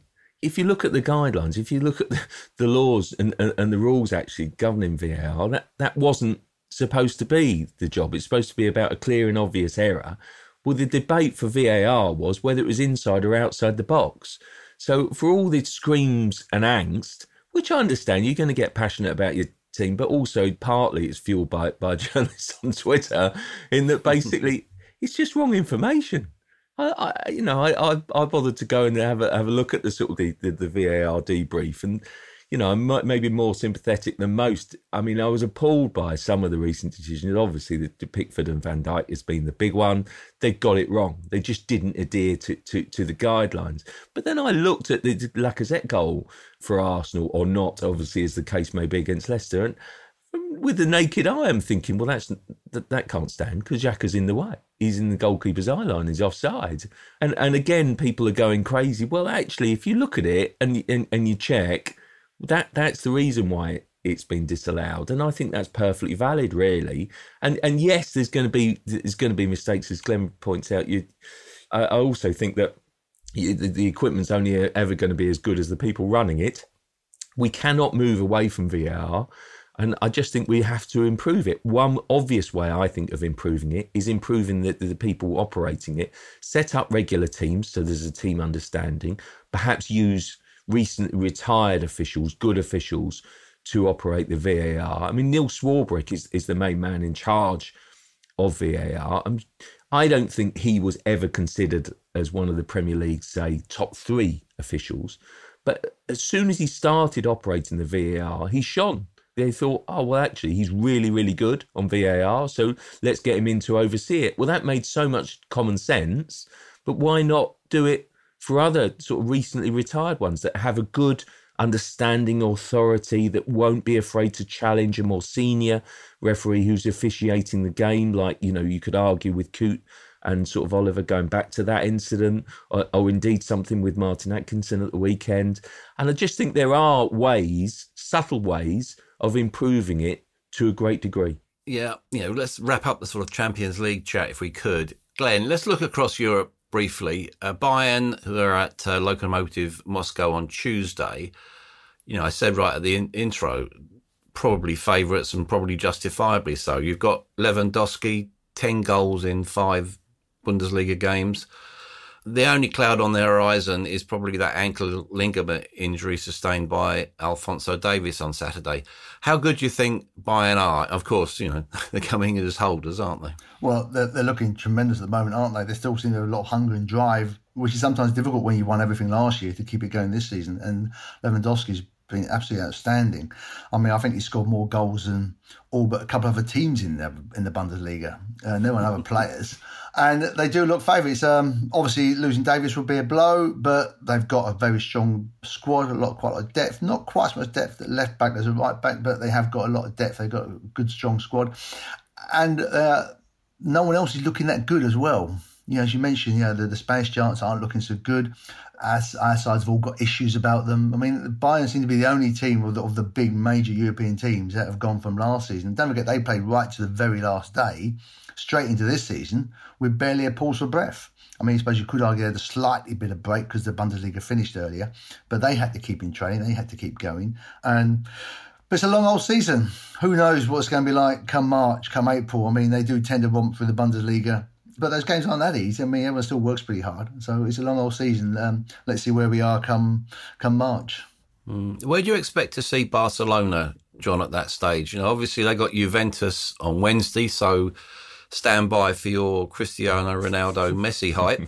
if you look at the guidelines, if you look at the, the laws and, and, and the rules actually governing V A R, that, that wasn't supposed to be the job. It's supposed to be about a clear and obvious error. Well, the debate for V A R was whether it was inside or outside the box. So for all the screams and angst, which I understand, you're going to get passionate about your team, but also partly it's fueled by, by journalists on Twitter, in that basically it's just wrong information. I, I you know, I, I, I bothered to go and have a have a look at the sort of the, the, the V A R debrief, and you know, I'm maybe more sympathetic than most. I mean, I was appalled by some of the recent decisions. Obviously, the, the Pickford and Van Dijk has been the big one. They got it wrong. They just didn't adhere to, to, to the guidelines. But then I looked at the Lacazette goal for Arsenal, or not, obviously, as the case may be against Leicester, and with the naked eye, I'm thinking, well, that's that, that can't stand because Xhaka's in the way. He's in the goalkeeper's eye line. He's offside. And and again, people are going crazy. Well, actually, if you look at it and and, and you check, that that's the reason why it's been disallowed. And I think that's perfectly valid, really. And and yes, there's going to be there's going to be mistakes, as Glenn points out. You, I, I also think that the, the equipment's only ever going to be as good as the people running it. We cannot move away from V A R. And I just think we have to improve it. One obvious way, I think, of improving it is improving the, the people operating it. Set up regular teams so there's a team understanding. Perhaps use recent retired officials, good officials, to operate the V A R. I mean, Neil Swarbrick is, is the main man in charge of V A R. I'm, I don't think he was ever considered as one of the Premier League's, say, top three officials. But as soon as he started operating the V A R, he shone. They thought, oh, well, actually, he's really, really good on V A R, so let's get him in to oversee it. Well, that made so much common sense, but why not do it for other sort of recently retired ones that have a good understanding authority, that won't be afraid to challenge a more senior referee who's officiating the game, like, you know, you could argue with Coote and sort of Oliver going back to that incident, or, or indeed something with Martin Atkinson at the weekend. And I just think there are ways, subtle ways, of improving it to a great degree. Yeah, you know, let's wrap up the sort of Champions League chat if we could. Glenn, let's look across Europe briefly. Uh, Bayern, who are at uh, Lokomotiv Moscow on Tuesday, you know, I said right at the in- intro, probably favourites and probably justifiably so. You've got Lewandowski, ten goals in five Bundesliga games. The only cloud on their horizon is probably that ankle ligament injury sustained by Alphonso Davies on Saturday. How good do you think Bayern are? Of course, you know, they're coming in as holders, aren't they? Well, they're, they're looking tremendous at the moment, aren't they? They still seem to have a lot of hunger and drive, which is sometimes difficult when you won everything last year to keep it going this season. And Lewandowski's been absolutely outstanding. I mean, I think he scored more goals than all but a couple of other teams in the, in the Bundesliga. Uh, no one other players. And they do look favourites. Um, obviously, losing Davies would be a blow, but they've got a very strong squad, a lot, quite a lot of depth. Not quite as much depth at left back as a right back, but they have got a lot of depth. They've got a good, strong squad. And uh, no one else is looking that good as well. You know, as you mentioned, you know, the, the Spanish giants aren't looking so good. Our, our sides have all got issues about them. I mean, Bayern seem to be the only team of the, of the big major European teams that have gone from last season. Don't forget, they played right to the very last day, straight into this season, with barely a pause for breath. I mean, I suppose you could argue they had a slightly bit of break because the Bundesliga finished earlier, but they had to keep in training, they had to keep going. And but it's a long old season. Who knows what it's going to be like come March, come April. I mean, they do tend to romp through the Bundesliga. But those games aren't that easy. I mean, everyone still works pretty hard. So it's a long old season. Um, let's see where we are come come March. Mm. Where do you expect to see Barcelona, John, at that stage? You know, obviously they got Juventus on Wednesday, so stand by for your Cristiano Ronaldo Messi hype.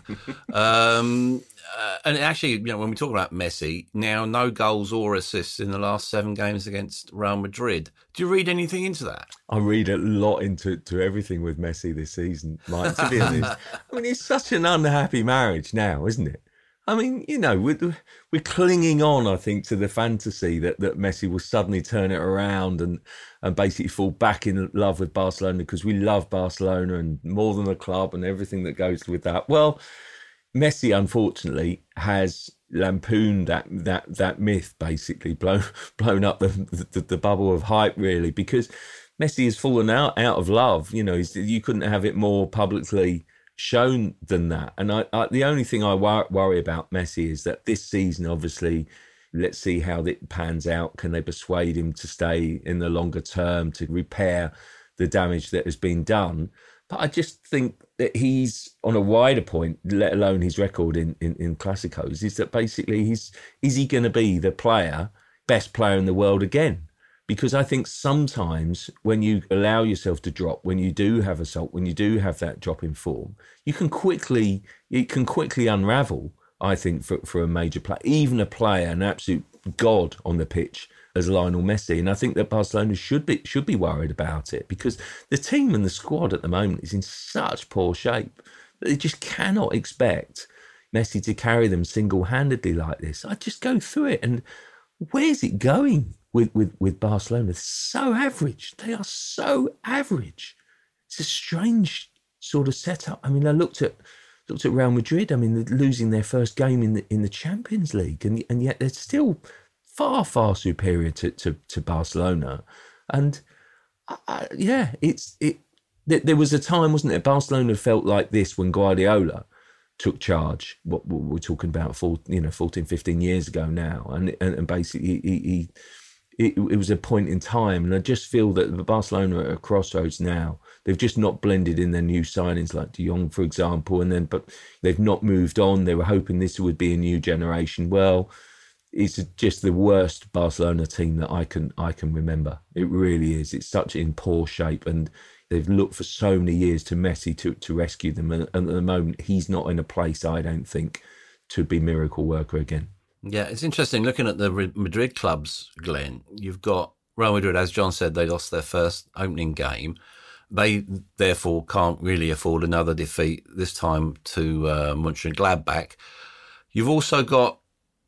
um, uh, and actually, you know, when we talk about Messi, now no goals or assists in the last seven games against Real Madrid. Do you read anything into that? I read a lot into to everything with Messi this season, Mike, to be honest. I mean, it's such an unhappy marriage now, isn't it? I mean, you know, we're, we're clinging on, I think, to the fantasy that, that Messi will suddenly turn it around and, and basically fall back in love with Barcelona because we love Barcelona and more than a club and everything that goes with that. Well, Messi, unfortunately, has lampooned that that that myth, basically blown blown up the, the the bubble of hype, really, because Messi has fallen out out of love. You know, he's, you couldn't have it more publicly shown than that. And I, I, the only thing I wor- worry about Messi is that this season, obviously, let's see how it pans out. Can they persuade him to stay in the longer term to repair the damage that has been done? But I just think that he's on a wider point, let alone his record in, in, in Clásicos, is that basically he's is he going to be the player, best player in the world again? Because I think sometimes when you allow yourself to drop, when you do have a salt, when you do have that drop in form, you can quickly it can quickly unravel, I think, for, for a major player, even a player, an absolute god on the pitch as Lionel Messi. And I think that Barcelona should be should be worried about it, because the team and the squad at the moment is in such poor shape that they just cannot expect Messi to carry them single-handedly like this. I just go through it, and where's it going with, with, with Barcelona? They're so average. They are so average. It's a strange sort of setup. I mean, I looked at looked at Real Madrid. I mean, they're losing their first game in the in the Champions League, and and yet they're still far, far superior to, to, to Barcelona. And uh, yeah, it's it. There was a time, wasn't it? Barcelona felt like this when Guardiola took charge. What, what we're talking about, for, you know, fourteen, fifteen years ago now, and and, and basically he, he it, it was a point in time, and I just feel that Barcelona are at a crossroads now. They've just not blended in their new signings like De Jong, for example, and then but they've not moved on. They were hoping this would be a new generation. Well, it's just the worst Barcelona team that I can I can remember. It really is. It's such in poor shape, and they've looked for so many years to Messi to, to rescue them. And, and at the moment, he's not in a place, I don't think, to be miracle worker again. Yeah, it's interesting looking at the Madrid clubs, Glenn. You've got Real Madrid, as John said, they lost their first opening game. They, therefore, can't really afford another defeat, this time to uh, Mönchengladbach. You've also got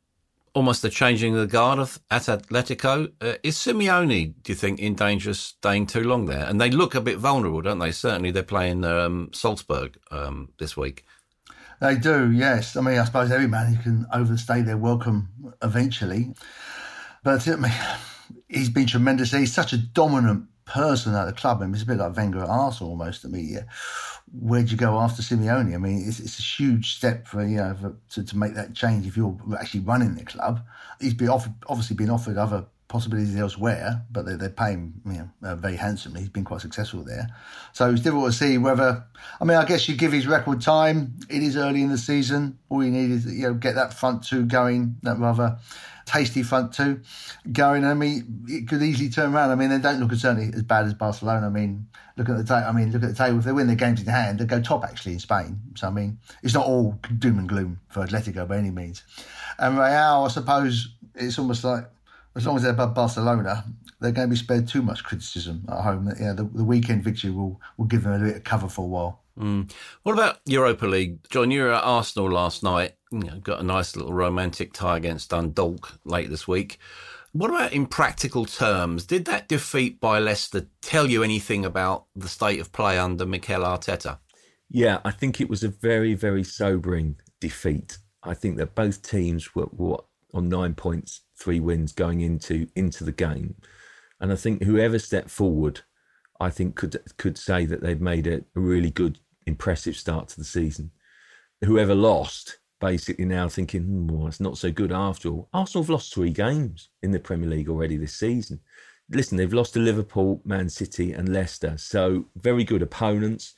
almost the changing of the guard of, at Atletico. Uh, is Simeone, do you think, in danger of staying too long there? And they look a bit vulnerable, don't they? Certainly they're playing um, Salzburg um, this week. They do, yes. I mean, I suppose every man can overstay their welcome eventually. But I mean, he's been tremendous. He's such a dominant person at the club. I mean, it's a bit like Wenger at Arsenal almost to me. Yeah. Where'd you go after Simeone? I mean, it's, it's a huge step for, you know, for, to, to make that change if you're actually running the club. He's been offered, obviously been offered other possibilities elsewhere, but they, they're paying, you know, uh, very handsomely. He's been quite successful there. So it's difficult to see whether, I mean, I guess you give his record time. It is early in the season. All you need is, you know, get that front two going, that rather tasty front two going. I mean, it could easily turn around. I mean, they don't look certainly as bad as Barcelona. I mean, look at the table. I mean, look at the table. If they win their games in hand, they go top actually in Spain. So I mean, it's not all doom and gloom for Atletico by any means. And Real, I suppose, it's almost like as long as they're above Barcelona, they're going to be spared too much criticism at home. Yeah, the, the weekend victory will will give them a bit of cover for a while. Mm. What about Europa League? John, you were at Arsenal last night. You know, got a nice little romantic tie against Dundalk late this week. What about in practical terms? Did that defeat by Leicester tell you anything about the state of play under Mikel Arteta? Yeah, I think it was a very, very sobering defeat. I think that both teams were, were on nine points, three wins going into into the game. And I think whoever stepped forward, I think could could say that they've made a, a really good, impressive start to the season. Whoever lost, basically now thinking, hmm, well, it's not so good after all. Arsenal have lost three games in the Premier League already this season. Listen, they've lost to Liverpool, Man City and Leicester. So very good opponents.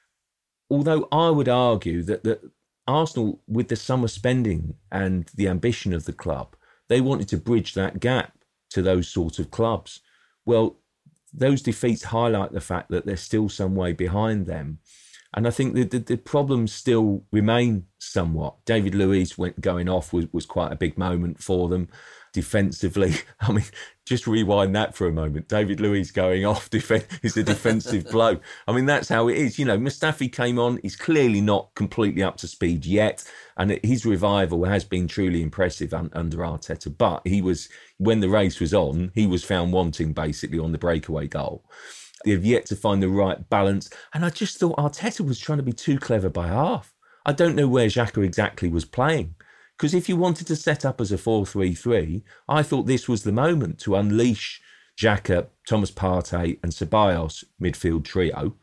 Although I would argue that, that Arsenal, with the summer spending and the ambition of the club, they wanted to bridge that gap to those sorts of clubs. Well, those defeats highlight the fact that they're still some way behind them. And I think the, the, the problems still remain somewhat. David Luiz went going off was, was quite a big moment for them defensively. I mean, just rewind that for a moment. David Luiz going off def- is a defensive blow. I mean, that's how it is. You know, Mustafi came on. He's clearly not completely up to speed yet. And his revival has been truly impressive un- under Arteta. But he was, when the race was on, he was found wanting basically on the breakaway goal. They've yet to find the right balance. And I just thought Arteta was trying to be too clever by half. I don't know where Xhaka exactly was playing. Because if you wanted to set up as a four three three, I thought this was the moment to unleash Xhaka, Thomas Partey and Ceballos midfield trio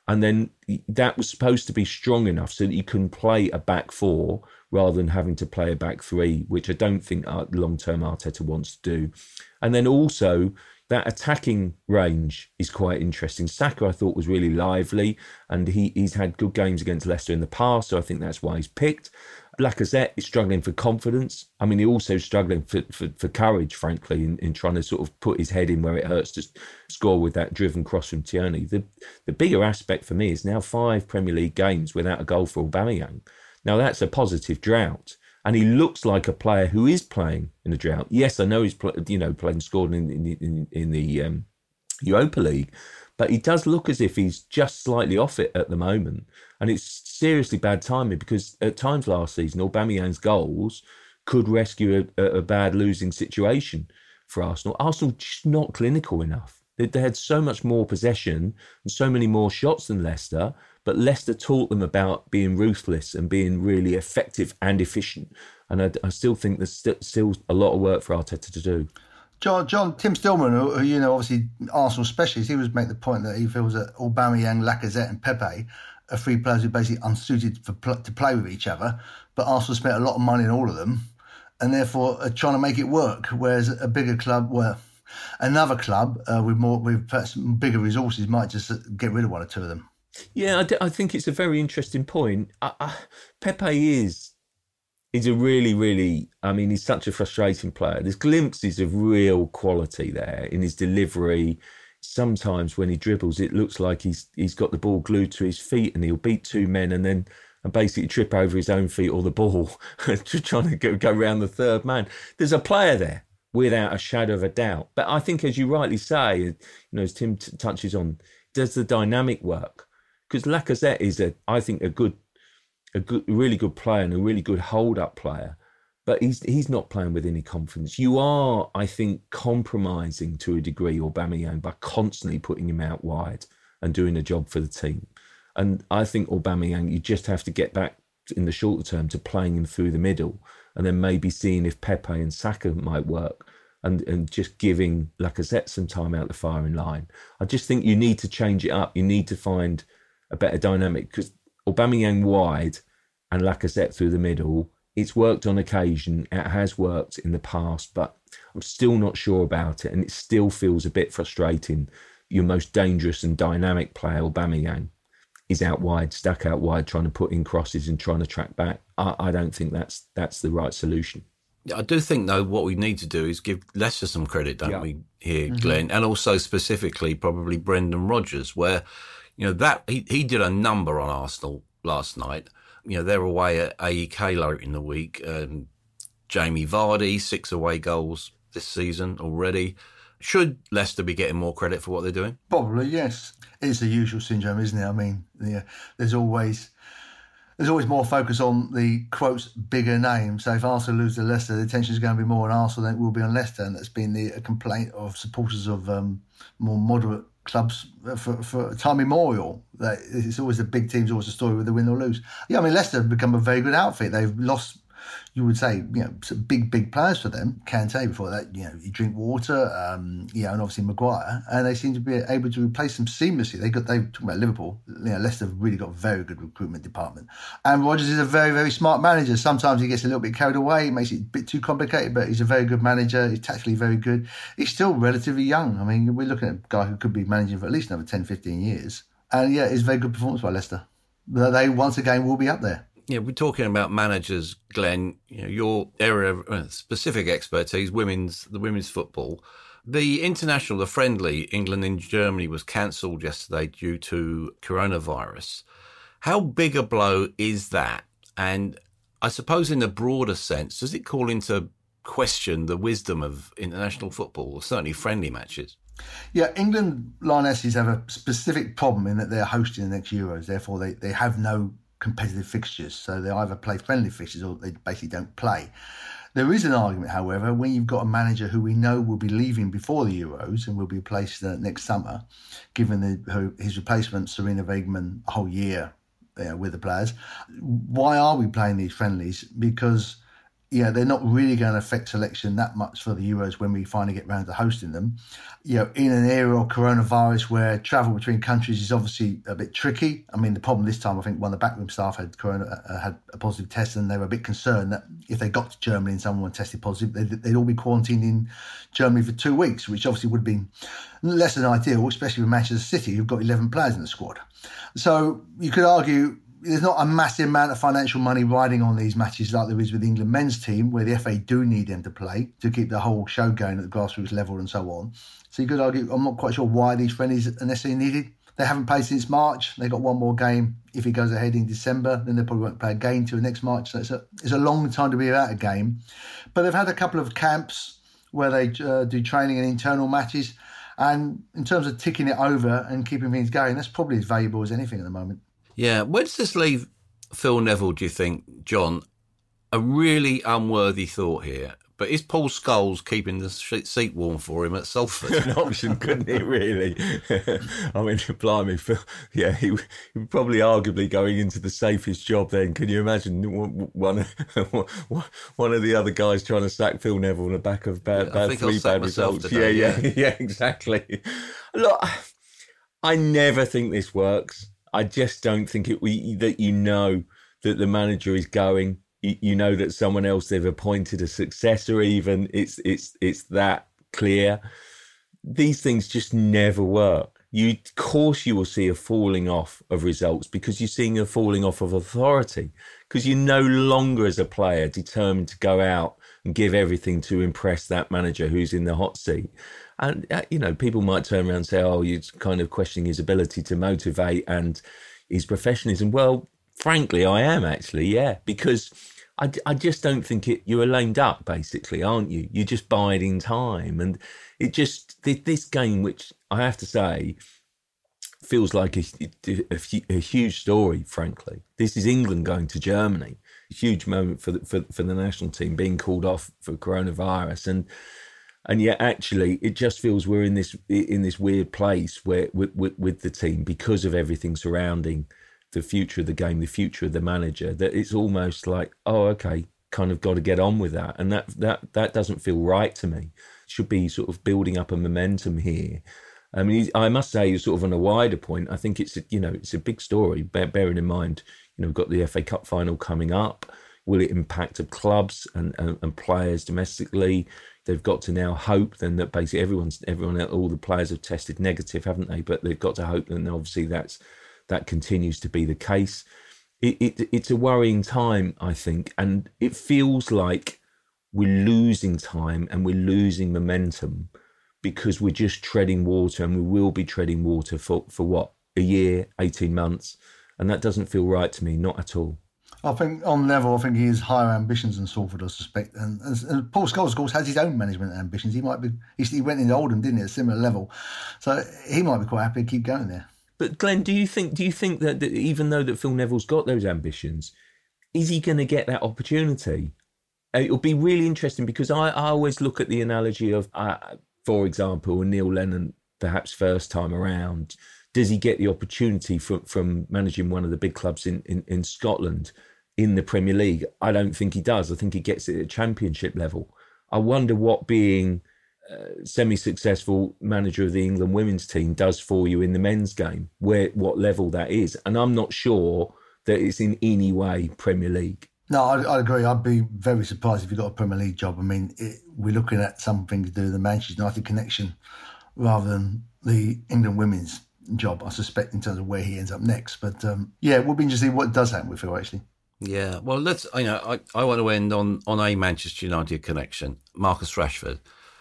And then that was supposed to be strong enough so that you can play a back four rather than having to play a back three, which I don't think long-term Arteta wants to do. And then also that attacking range is quite interesting. Saka, I thought, was really lively, and he, he's had good games against Leicester in the past, so I think that's why he's picked. Lacazette is struggling for confidence. I mean, he's also struggling for, for, for courage, frankly, in, in trying to sort of put his head in where it hurts to score with that driven cross from Tierney. The, the bigger aspect for me is now five Premier League games without a goal for Aubameyang. Now, that's a positive drought. And he looks like a player who is playing in a drought. Yes, I know he's you know playing scored in in, in, in the um, Europa League, but he does look as if he's just slightly off it at the moment. And it's seriously bad timing because at times last season, Aubameyang's goals could rescue a, a bad losing situation for Arsenal. Arsenal just not clinical enough. They, they had so much more possession and so many more shots than Leicester, but Leicester taught them about being ruthless and being really effective and efficient. And I, I still think there's st- still a lot of work for Arteta to do. John, John, Tim Stillman, who, who you know, obviously Arsenal specialist, he was making the point that he feels that Aubameyang, Lacazette and Pepe are three players who are basically unsuited for pl- to play with each other, but Arsenal spent a lot of money on all of them and therefore are trying to make it work, whereas a bigger club, well, another club uh, with more with perhaps bigger resources might just get rid of one or two of them. Yeah, I, d- I think it's a very interesting point. I, I, Pepe is is a really, really, I mean, he's such a frustrating player. There's glimpses of real quality there in his delivery. Sometimes when he dribbles, it looks like he's he's got the ball glued to his feet and he'll beat two men and then and basically trip over his own feet or the ball, trying to go, go around the third man. There's a player there, without a shadow of a doubt. But I think, as you rightly say, you know, as Tim t- touches on, does the dynamic work? Because Lacazette is, a, I think, a good, a good, really good player and a really good hold-up player, but he's he's not playing with any confidence. You are, I think, compromising to a degree Aubameyang by constantly putting him out wide and doing a job for the team. And I think Aubameyang, you just have to get back in the shorter term to playing him through the middle, and then maybe seeing if Pepe and Saka might work, and, and just giving Lacazette some time out the firing line. I just think you need to change it up. You need to find a better dynamic, because Aubameyang wide and Lacazette through the middle, it's worked on occasion, it has worked in the past, but I'm still not sure about it, and it still feels a bit frustrating. Your most dangerous and dynamic player, Aubameyang, is out wide, stuck out wide, trying to put in crosses and trying to track back. I, I don't think that's that's the right solution. I do think, though, what we need to do is give Leicester some credit, don't yeah. we, here, mm-hmm. Glenn? And also specifically probably Brendan Rodgers, where, you know, that he, he did a number on Arsenal last night. You know, they're away at A E K later in the week. Um, Jamie Vardy, six away goals this season already. Should Leicester be getting more credit for what they're doing? Probably, yes. It's the usual syndrome, isn't it? I mean, yeah, there's always there's always more focus on the, quotes, bigger name. So if Arsenal lose to Leicester, the attention is going to be more on Arsenal than it will be on Leicester. And that's been the complaint of supporters of um, more moderate clubs for, for time immemorial. That it's always the big teams, always a story with the win or lose. Yeah, I mean, Leicester have become a very good outfit. They've lost, you would say, you know, some big, big players for them. Kante before that, you know, you drink water, um, you know, and obviously Maguire, and they seem to be able to replace them seamlessly. They got, they talking about Liverpool, you know, Leicester have really got a very good recruitment department. And Rodgers is a very, very smart manager. Sometimes he gets a little bit carried away, makes it a bit too complicated, but he's a very good manager. He's tactically very good. He's still relatively young. I mean, we're looking at a guy who could be managing for at least another ten, fifteen years. And yeah, it's a very good performance by Leicester. They once again will be up there. Yeah, we're talking about managers, Glenn. You know, your area of uh, specific expertise, women's the women's football. The international, the friendly, England and Germany was cancelled yesterday due to coronavirus. How big a blow is that? And I suppose in a broader sense, does it call into question the wisdom of international football, or certainly friendly matches? Yeah, England Lionesses have a specific problem in that they're hosting the next Euros. Therefore, they, they have no competitive fixtures, so they either play friendly fixtures or they basically don't play. There is an argument, however, when you've got a manager who we know will be leaving before the Euros and will be replaced uh, next summer, given the, her, his replacement, Sarina Wegemann, a whole year you know, with the players. Why are we playing these friendlies? Because yeah, they're not really going to affect selection that much for the Euros when we finally get round to hosting them. You know, in an era of coronavirus where travel between countries is obviously a bit tricky. I mean, the problem this time, I think one of the backroom staff had corona, uh, had a positive test, and they were a bit concerned that if they got to Germany and someone tested positive, they'd, they'd all be quarantined in Germany for two weeks, which obviously would have been less than ideal, especially with Manchester City, who've got eleven players in the squad. So you could argue there's not a massive amount of financial money riding on these matches like there is with the England men's team, where the F A do need them to play to keep the whole show going at the grassroots level and so on. So you could argue, I'm not quite sure why these friendlies are necessarily needed. They haven't played since March. They got one more game. If it goes ahead in December, then they probably won't play a game till next March. So it's a, it's a long time to be without a game. But they've had a couple of camps where they uh, do training and internal matches. And in terms of ticking it over and keeping things going, that's probably as valuable as anything at the moment. Yeah. Where does this leave Phil Neville, do you think, John? A really unworthy thought here. But is Paul Scholes keeping the seat warm for him at Salford? An option, couldn't it, really? I mean, blimey, Phil, yeah, he, he would probably arguably going into the safest job then. Can you imagine one, one of the other guys trying to sack Phil Neville on the back of bad, yeah, bad three bad results? Today, yeah, yeah, yeah, yeah, exactly. Look, I never think this works. I just don't think it. We, that you know that the manager is going. You know that someone else they've appointed a successor. Even it's it's it's that clear. These things just never work. You, of course, you will see a falling off of results because you're seeing a falling off of authority. Because you're no longer, as a player, determined to go out and give everything to impress that manager who's in the hot seat. And uh, you know, people might turn around and say, "Oh, you're kind of questioning his ability to motivate and his professionalism." Well, frankly, I am actually, yeah, because I, I just don't think it. You're a lame duck, basically, aren't you? You're just biding time, and it just this game, which I have to say, feels like a, a, a huge story. Frankly, this is England going to Germany, a huge moment for the, for for the national team being called off for coronavirus, and and yet actually, it just feels we're in this in this weird place where with with, with the team because of everything surrounding the future of the game, the future of the manager, that it's almost like, oh, okay, kind of got to get on with that. And that that that doesn't feel right to me. It should be sort of building up a momentum here. I mean, I must say, sort of on a wider point, I think it's, a, you know, it's a big story, bearing in mind, you know, we've got the F A Cup final coming up. Will it impact the clubs and, and, and players domestically? They've got to now hope then that basically everyone's, everyone, all the players have tested negative, haven't they? But they've got to hope that obviously that's, that continues to be the case. It, it, it's a worrying time, I think, and it feels like we're losing time and we're losing momentum because we're just treading water, and we will be treading water for, for what, a year, eighteen months, and that doesn't feel right to me, not at all. I think on level, I think he has higher ambitions than Salford, I suspect. And, and Paul Scholes, of course, has his own management ambitions. He might be, he went into Oldham, didn't he, at a similar level. So he might be quite happy to keep going there. But Glenn, do you think do you think that, that even though that Phil Neville's got those ambitions, is he going to get that opportunity? It'll be really interesting because I, I always look at the analogy of, uh, for example, Neil Lennon, perhaps first time around, does he get the opportunity from, from managing one of the big clubs in, in, in Scotland in the Premier League? I don't think he does. I think he gets it at championship level. I wonder what being Uh, semi-successful manager of the England women's team does for you in the men's game, where what level that is. And I'm not sure that it's in any way Premier League. No, I, I agree. I'd be very surprised if you got a Premier League job. I mean, it, we're looking at something to do with the Manchester United connection rather than the England women's job, I suspect, in terms of where he ends up next. But um, yeah, it would be interesting to see what does happen with Phil, actually. Yeah, well, let's, you know, I, I want to end on, on a Manchester United connection. Marcus Rashford.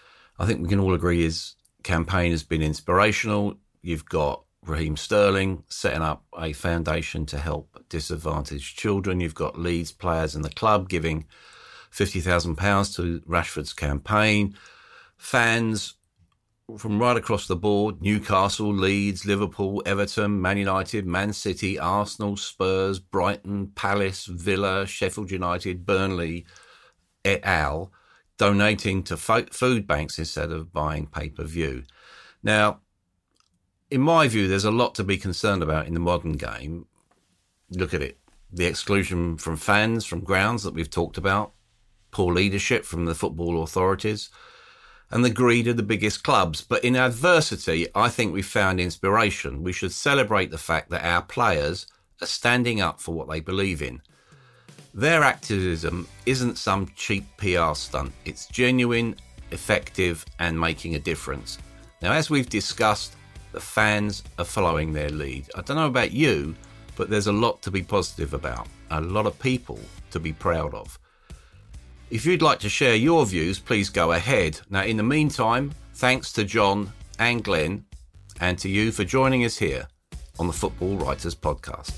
I think we can all agree his campaign has been inspirational. You've got Raheem Sterling setting up a foundation to help disadvantaged children. You've got Leeds players in the club giving fifty thousand pounds to Rashford's campaign. Fans from right across the board, Newcastle, Leeds, Liverpool, Everton, Man United, Man City, Arsenal, Spurs, Brighton, Palace, Villa, Sheffield United, Burnley, et al., donating to food banks instead of buying pay-per-view. Now, in my view, there's a lot to be concerned about in the modern game. Look at it. The exclusion from fans, from grounds that we've talked about. poor leadership from the football authorities, and the greed of the biggest clubs. But in adversity, I think we found inspiration. We should celebrate the fact that our players are standing up for what they believe in. Their activism isn't some cheap P R stunt. It's genuine, effective, and making a difference. Now, as we've discussed, the fans are following their lead. I don't know about you, but there's a lot to be positive about, a lot of people to be proud of. If you'd like to share your views, please go ahead. Now, in the meantime, thanks to John and Glenn, and to you for joining us here on the Football Writers Podcast.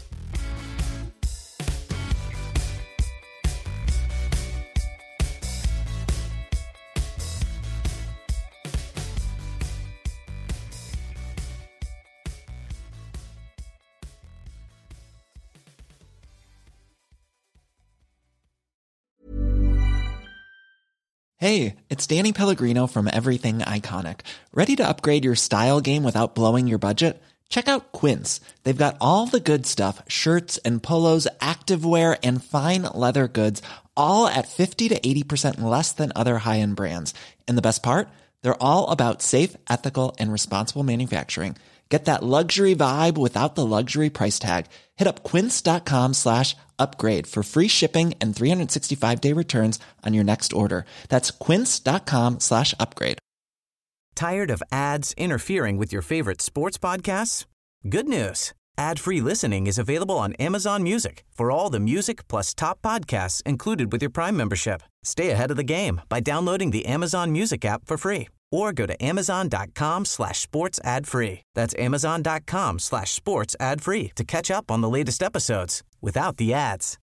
Hey, it's Danny Pellegrino from Everything Iconic. Ready to upgrade your style game without blowing your budget? Check out Quince. They've got all the good stuff, shirts and polos, activewear, and fine leather goods, all at fifty to eighty percent less than other high-end brands. And the best part? They're all about safe, ethical, and responsible manufacturing. Get that luxury vibe without the luxury price tag. Hit up quince.com slash upgrade for free shipping and three sixty-five day returns on your next order. That's quince.com slash upgrade. Tired of ads interfering with your favorite sports podcasts? Good news. Ad-free listening is available on Amazon Music for all the music plus top podcasts included with your Prime membership. Stay ahead of the game by downloading the Amazon Music app for free or go to amazon.com slash sports ad free. That's amazon.com slash sports ad free to catch up on the latest episodes without the ads.